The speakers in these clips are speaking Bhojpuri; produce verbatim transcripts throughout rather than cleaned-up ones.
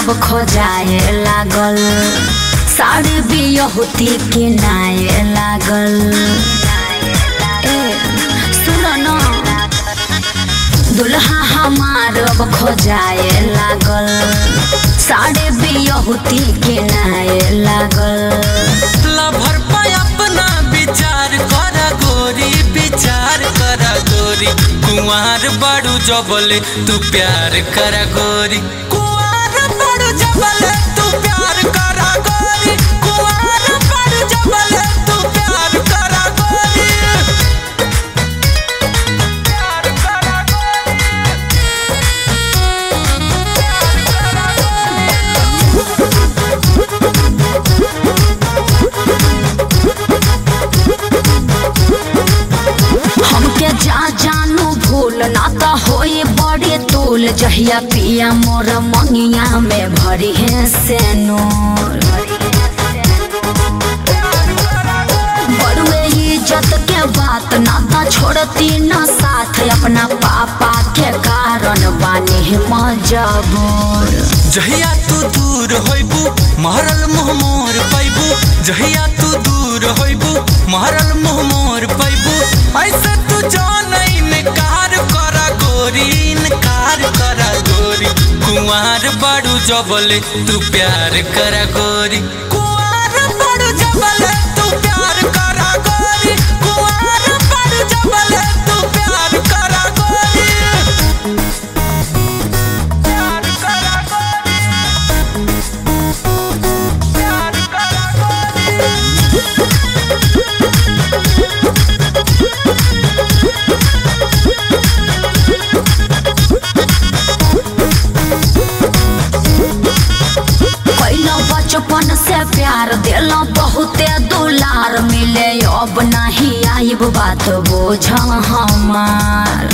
अब खोजाए लागल, साड़ी बियहुती किनाए लागल। ए सुन न, दुल्हा हमार अब खोजाए लागल, साड़ी बियहुती किनाए लागल। लभर पे अपना विचार करा गोरी, विचार करा गोरी। कुंवार बड़ू जबले तू प्यार करा गोरी, कुंवार बड़ू जबले तू प्यार करा गोरी, कुंवार बड़ू जबले तू प्यार करा गोरी। प्यार करा गोरी, हमके जा जानू भूल ना तो होई बड़ी तूल, जहिया पिया मोर मंगिया में भरी है सेनूर। बड़ुए इज्जत के बात ना तो छोड़ती न साथ, अपना पापा के कारण बानी मजबूर। जहिया तू दूर होइबू महरल मुँह मोर पैबू, जहिया तू दूर होइबू महरल मुँह मोर पैबू। ऐसे तू जान इनकार करा गोरी, इनकार करा गोरी। कुंवार बड़ू जबले तू प्यार करा गोरी, कुंवार बड़ू जबले तू प्यार करा गोरी, कुंवार बड़ू जबले तू प्यार करा गोरी। प्यार करा गोरी, प्यार करा गोरी। कैलो बचपन से प्यार दिलो बहुते दुलार, मिले अब नहीं आइब बात बोझ हमार।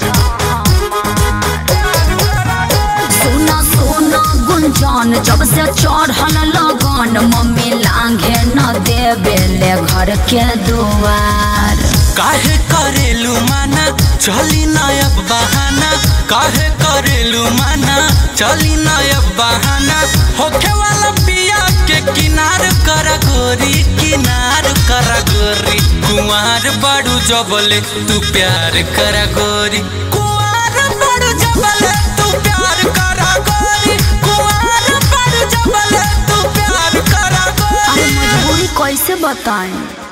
सुना सुना गुंजन, जब से चढ़ल लगन, मम्मी लांघे न देवे ले घर के दुआर। काहे करेलू माना चली नायब बहाना, काहे करेलू माना चली नायब बहाना। होखे वाला पिया के किनार करा गोरी, किनार करा गोरी। कुंवार बड़ू जबले तू प्यार करा गोरी, कुंवार बड़ू जबले तू प्यार करा गोरी, कुंवार बड़ू जबले तू प्यार करा गोरी। अब मजबूरी कैसे बताएं।